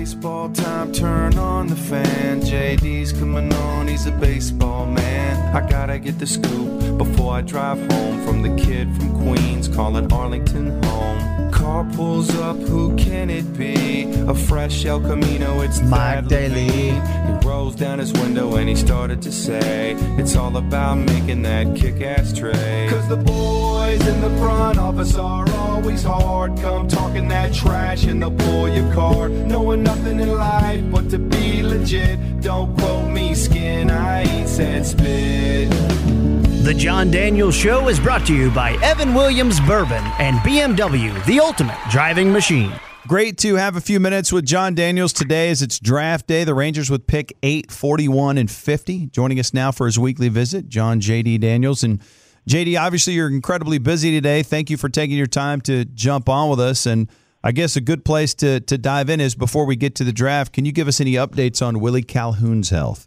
Baseball time, turn on the fan. JD's coming on, he's a baseball man. I gotta get the scoop before I drive home from the kid from Queens calling Arlington home. Car pulls up, who can it be? A fresh El Camino, it's Mike Daly. He rolls down his window and he started to say, it's all about making that kick-ass trade. Cause the boys in the front office are always hard. Come talking that trash and they'll pull your card. Knowing nothing in life but to be legit. Don't quote me, skin, I ain't said spit. The John Daniels Show is brought to you by Evan Williams Bourbon and BMW, the ultimate driving machine. Great to have a few minutes with John Daniels today as it's draft day. The Rangers with pick 8, 41, and 50. Joining us now for his weekly visit, John J.D. Daniels. And J.D., obviously you're incredibly busy today. Thank you for taking your time to jump on with us. And I guess a good place to dive in is before we get to the draft, can you give us any updates on Willie Calhoun's health?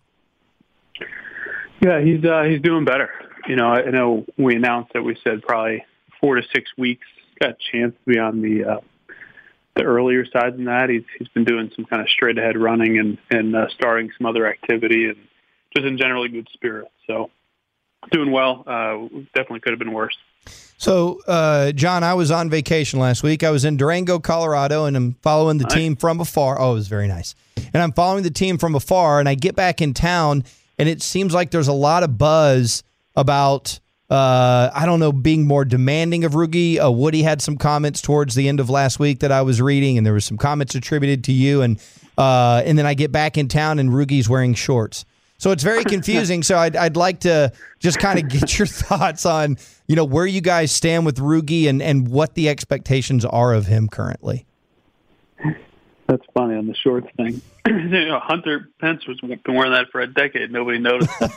Yeah, he's doing better. You know, I know we announced that we said probably 4 to 6 weeks. Got a chance to be on the earlier side than that. He's been doing some kind of straight ahead running and starting some other activity and just in generally good spirits. So doing well. Definitely could have been worse. So, John, I was on vacation last week. I was in Durango, Colorado, and I'm following the team from afar. Oh, it was very nice. And I'm following the team from afar, and I get back in town, and it seems like there's a lot of buzz about, being more demanding of Rugi. Woody had some comments towards the end of last week that I was reading, and there was some comments attributed to you. And then I get back in town, and Rugi's wearing shorts. So it's very confusing. So I'd like to just kind of get your thoughts on, where you guys stand with Rugi and what the expectations are of him currently. That's funny on the shorts thing. Hunter Pence has been wearing that for a decade. Nobody noticed. And,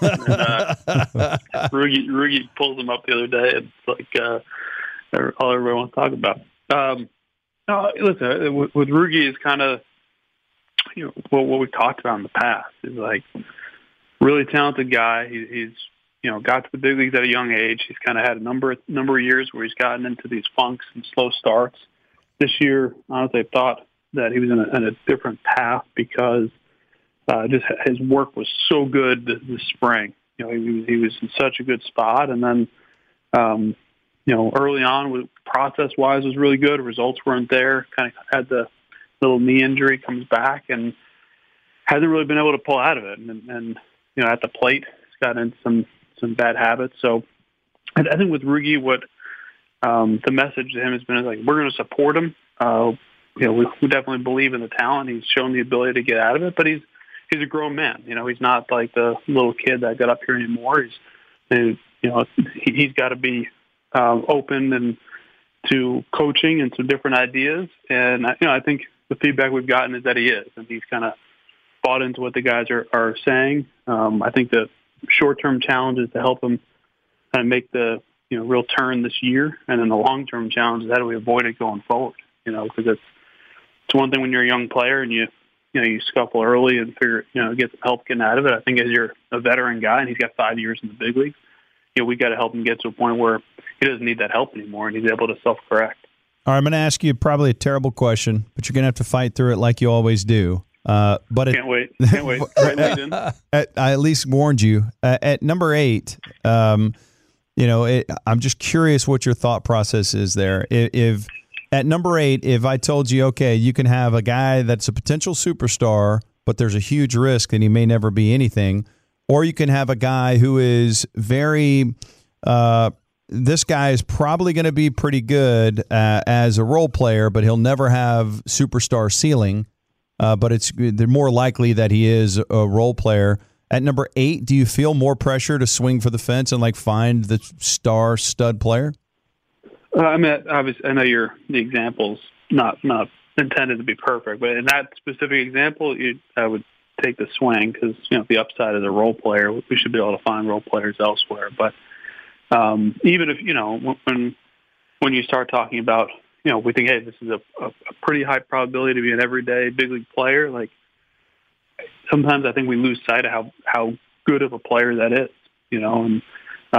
Rugi pulls him up the other day. It's like all everybody wants to talk about. Listen, with Rugi is kind of what we've talked about in the past. Is like really talented guy. He's got to the big leagues at a young age. He's kind of had a number of years where he's gotten into these funks and slow starts. This year, honestly, I thought that he was in a different path because just his work was so good this spring. He was in such a good spot, and then early on, process-wise, was really good. Results weren't there. Kind of had the little knee injury, comes back, and hasn't really been able to pull out of it. And at the plate, he's gotten into some bad habits. So I think with Rugi, what the message to him has been is like, we're going to support him. We definitely believe in the talent. He's shown the ability to get out of it, but he's a grown man. He's not like the little kid that got up here anymore. He's got to be open and to coaching and some different ideas. And I think the feedback we've gotten is that he is, and he's kind of bought into what the guys are saying. I think the short-term challenge is to help him kind of make the real turn this year, and then the long-term challenge is how do we avoid it going forward? Because it's one thing when you're a young player and you scuffle early and figure get some help getting out of it. I think as you're a veteran guy and he's got 5 years in the big leagues, we got to help him get to a point where he doesn't need that help anymore and he's able to self-correct. All right, I'm going to ask you probably a terrible question, but you're going to have to fight through it like you always do. But Can't wait. I at least warned you. At number 8, I'm just curious what your thought process is there. If at number 8, if I told you, okay, you can have a guy that's a potential superstar, but there's a huge risk that he may never be anything, or you can have a guy who is very this guy is probably going to be pretty good as a role player, but he'll never have superstar ceiling. But they're more likely that he is a role player. At number 8, do you feel more pressure to swing for the fence and find the star stud player? Obviously, I know the example's not intended to be perfect, but in that specific example, I would take the swing because the upside as a role player, we should be able to find role players elsewhere. But even if when you start talking about we think, hey, this is a pretty high probability to be an everyday big league player. Like sometimes I think we lose sight of how good of a player that is. And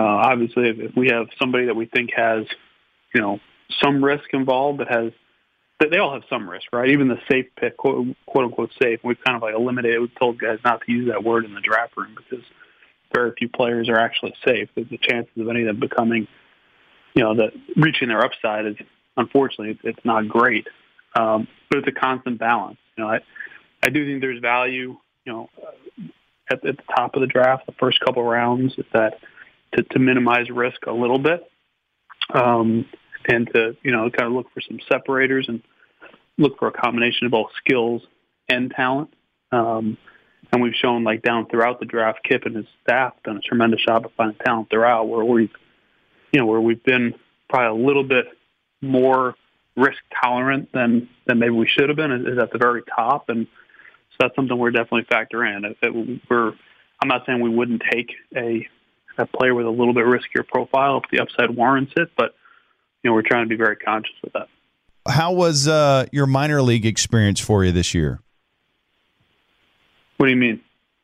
obviously if we have somebody that we think has some risk involved, but has they all have some risk, right? Even the safe pick, quote unquote safe, we've kind of like eliminated. We've told guys not to use that word in the draft room because very few players are actually safe. The chances of any of them becoming, that reaching their upside is, unfortunately, it's not great. But it's a constant balance. I do think there's value, at the top of the draft, the first couple rounds, is that to minimize risk a little bit, and to kind of look for some separators and look for a combination of both skills and talent. And we've shown, like, down throughout the draft, Kip and his staff done a tremendous job of finding talent throughout, where we've been probably a little bit more risk tolerant than maybe we should have been, is at the very top. And so that's something we're definitely factoring in. I'm not saying we wouldn't take a player with a little bit riskier profile if the upside warrants it, but we're trying to be very conscious of that. How was your minor league experience for you this year? What do you mean?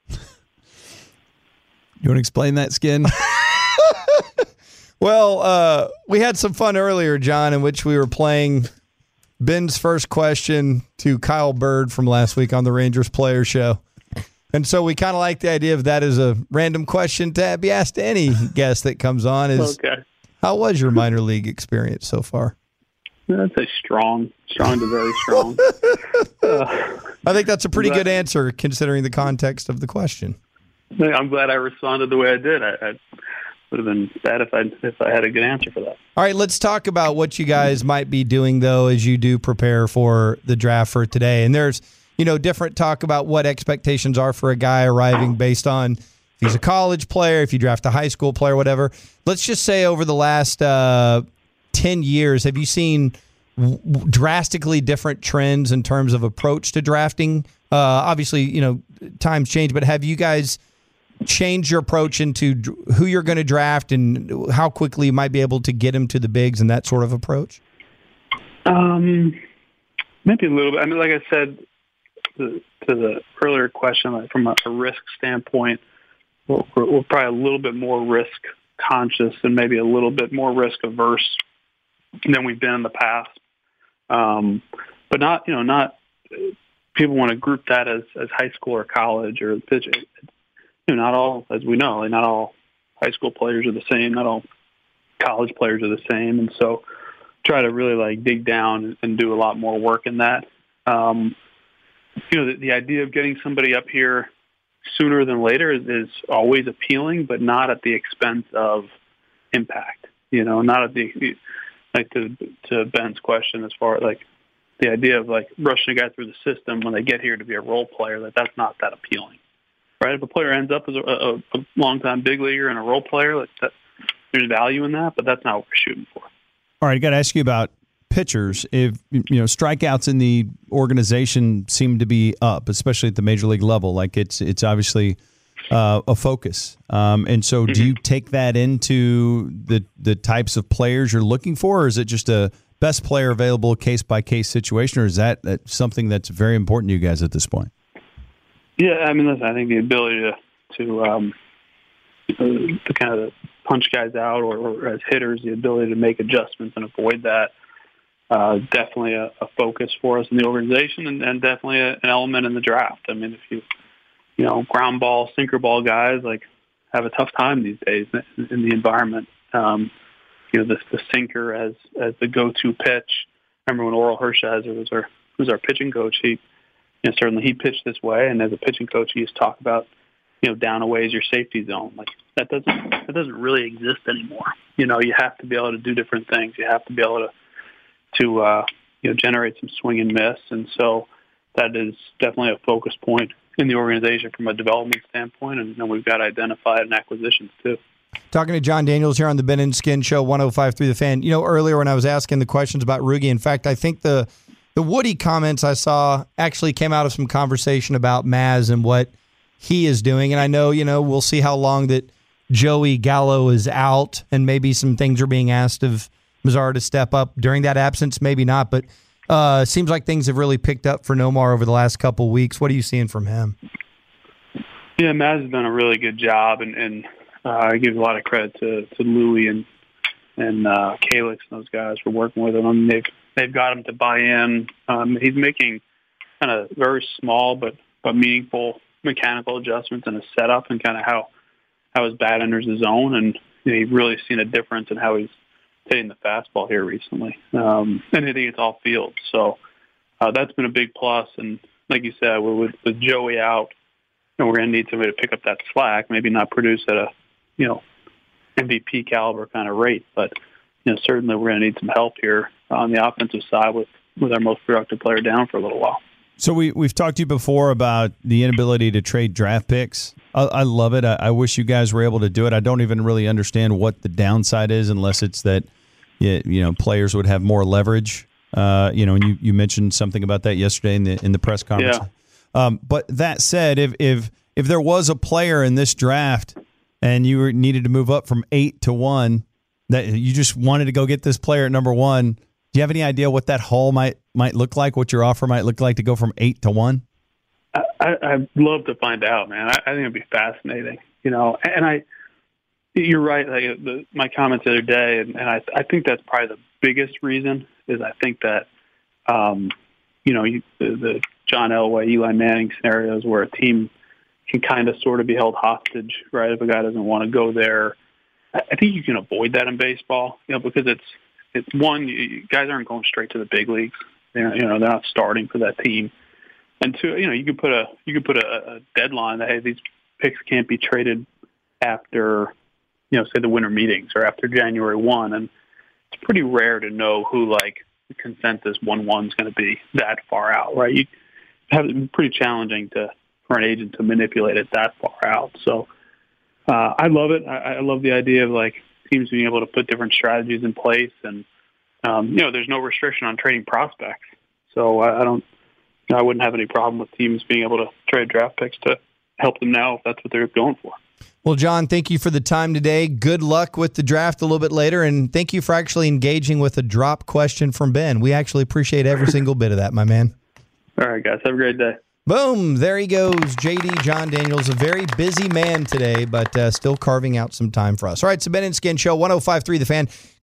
You want to explain that, Skin? Well, we had some fun earlier, John, in which we were playing Ben's first question to Kyle Bird from last week on the Rangers Player Show. And so we kind of like the idea of that as a random question to be asked to any guest that comes on. Okay. How was your minor league experience so far? I'd say strong to very strong. I think that's a pretty good answer considering the context of the question. I'm glad I responded the way I did. I would have been sad if I had a good answer for that. All right, let's talk about what you guys might be doing, though, as you do prepare for the draft for today. And there's, different talk about what expectations are for a guy arriving based on if he's a college player, if you draft a high school player, whatever. Let's just say over the last 10 years, have you seen drastically different trends in terms of approach to drafting? Obviously, times change, but have you guys changed your approach into who you're going to draft and how quickly you might be able to get him to the bigs and that sort of approach? Maybe a little bit. I mean, like I said, to the earlier question, like from a risk standpoint, we're probably a little bit more risk conscious and maybe a little bit more risk averse than we've been in the past. But not people want to group that as high school or college or pitch. Not all, as we know, not all high school players are the same. Not all college players are the same. And so try to really dig down and do a lot more work in that. The idea of getting somebody up here sooner than later is always appealing, but not at the expense of impact. Not at the to Ben's question as far as the idea of rushing a guy through the system when they get here to be a role player. That's not that appealing, right? If a player ends up as a long-time big leaguer and a role player, there's value in that, but that's not what we're shooting for. All right, I got to ask you about pitchers. If strikeouts in the organization seem to be up, especially at the major league level, it's obviously a focus. And so do you take that into the types of players you're looking for, or is it just a best player available case-by-case situation, or is that something that's very important to you guys at this point? Yeah, I mean, listen, I think the ability to kind of punch guys out or as hitters, the ability to make adjustments and avoid that, definitely a focus for us in the organization and definitely an element in the draft. I mean, if you ground ball, sinker ball guys have a tough time these days in the environment. The sinker as the go-to pitch. I remember when Oral Hershiser was our pitching coach. Certainly he pitched this way, and as a pitching coach, he used to talk about down away is your safety zone. That doesn't really exist anymore. You have to be able to do different things. You have to be able to generate some swing and miss, and so that is definitely a focus point in the organization from a development standpoint, and we've got identified and acquisitions too. Talking to John Daniels here on the Ben and Skin Show, 105.3 The Fan. Earlier when I was asking the questions about Ruge, in fact, I think the Woody comments I saw actually came out of some conversation about Maz and what he is doing. And I know, we'll see how long that Joey Gallo is out, and maybe some things are being asked of Mazara to step up during that absence, maybe not, but seems like things have really picked up for Nomar over the last couple of weeks. What are you seeing from him? Yeah, Maz has done a really good job, and I give a lot of credit to Louie and Calix and those guys for working with him. I mean, they've got him to buy in. He's making kind of very small but meaningful mechanical adjustments in his setup and kind of how his bat enters the zone, and you've really seen a difference in how he's hitting the fastball here recently, and hitting it off field. So that's been a big plus. And like you said, with Joey out, we're going to need somebody to pick up that slack. Maybe not produce at a MVP caliber kind of rate, but certainly we're going to need some help here on the offensive side with our most productive player down for a little while. So we've talked to you before about the inability to trade draft picks. I love it. I wish you guys were able to do it. I don't even really understand what the downside is, unless it's that players would have more leverage. And you mentioned something about that yesterday in the press conference. Yeah. But that said, if there was a player in this draft and you needed to move up from 8 to 1, that you just wanted to go get this player at number 1, do you have any idea what that haul might look like, what your offer might look like to go from 8 to 1? I'd love to find out, man. I think it'd be fascinating, and you're right. Like my comments the other day, and I think that's probably the biggest reason is I think that, the John Elway, Eli Manning scenarios where a team can kind of sort of be held hostage, right? If a guy doesn't want to go there, I think you can avoid that in baseball, because it's one, guys aren't going straight to the big leagues. They're not starting for that team. And two, you could put a deadline that, hey, these picks can't be traded after, say the winter meetings or after January 1. And it's pretty rare to know who the consensus 1-1 is going to be that far out, right? You have it pretty challenging for an agent to manipulate it that far out. So I love it. I love the idea of teams being able to put different strategies in place, and there's no restriction on trading prospects. So I wouldn't have any problem with teams being able to trade draft picks to help them now if that's what they're going for. Well, John, thank you for the time today. Good luck with the draft a little bit later, and thank you for actually engaging with a drop question from Ben. We actually appreciate every single bit of that, my man. All right, guys. Have a great day. Boom. There he goes. JD John Daniels, a very busy man today, but still carving out some time for us. All right, so Ben and Skin Show, 105.3 The Fan.